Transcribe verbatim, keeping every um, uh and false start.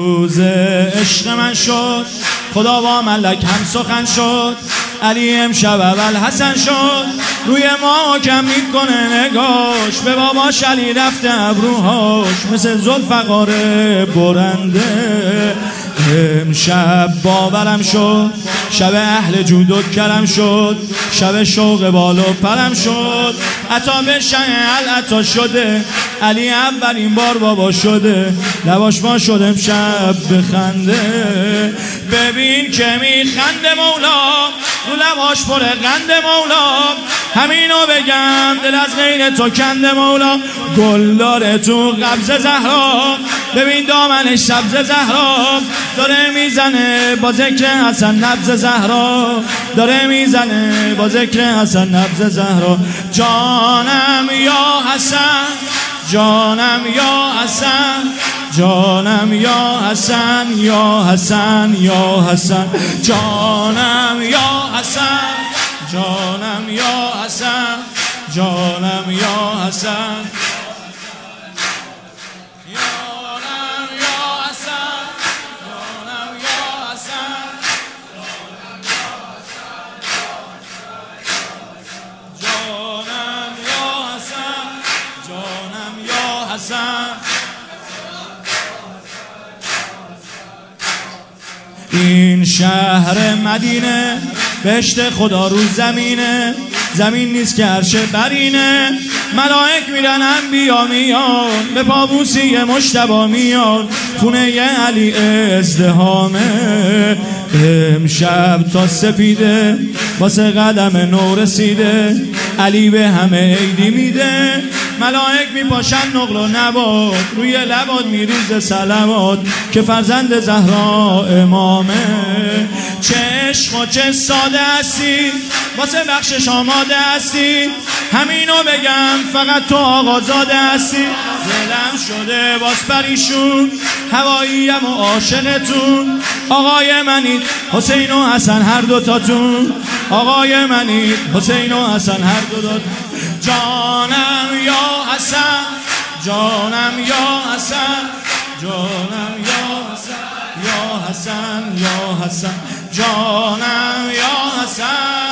روز عشق من شد، خدا با ملک هم سخن شد. علی امشب اول حسن شد، روی ما کم میکنه نگاش. به باباش علی رفته ابروهاش، مثل ذوالفقار برنده. امشب باورم شد، شب اهل جود و کرم شد، شب شوق بال و پرم شد. عطا به شن العطا شده، علی اولین بار بابا شده. لباش ما شد امشب بخنده. ببین که میخنده مولا، رو لباش پر قند مولا. همینو بگم دل از غیر تو کنده مولا. گل داره تو قبض زهرا، ببین دامنش سبز زهرا. داره میزنه با ذکر حسن نبض زهرا، داره میزنه با ذکر حسن نبض زهرا. جانم یا حسن، جانم یا حسن، جانم یا حسن، یا حسن یا حسن. جانم یا حسن، جانم یا حسن، جانم یا حسن. این شهر مدینه بهشت خدا رو زمینه، زمین نیست که عرش برینه. ملائک میرن انبیا میان، به پابوسی مجتبی میان. خونه ی علی ازدهامه، امشب تا سپیده واسه قدم نو رسیده. علی به همه عیدی میده، ملائک میپاشن نقل و نبات. روی لبات میریزه صلوات، که فرزند زهرا امامه. چه عشق و چه ساده هستی، واسه بخشش آماده هستی. همینو بگم فقط تو آقازاده هستی. دلم شده باز پریشون، هواییم و عاشقتون. آقای منید حسین و حسن هر دوتاتون، آقای منید حسین و حسن هر دوتاتون. جانم یا حسن، جانم یا حسن، جانم یا حسن، یا حسن یا حسن. جانم یا حسن.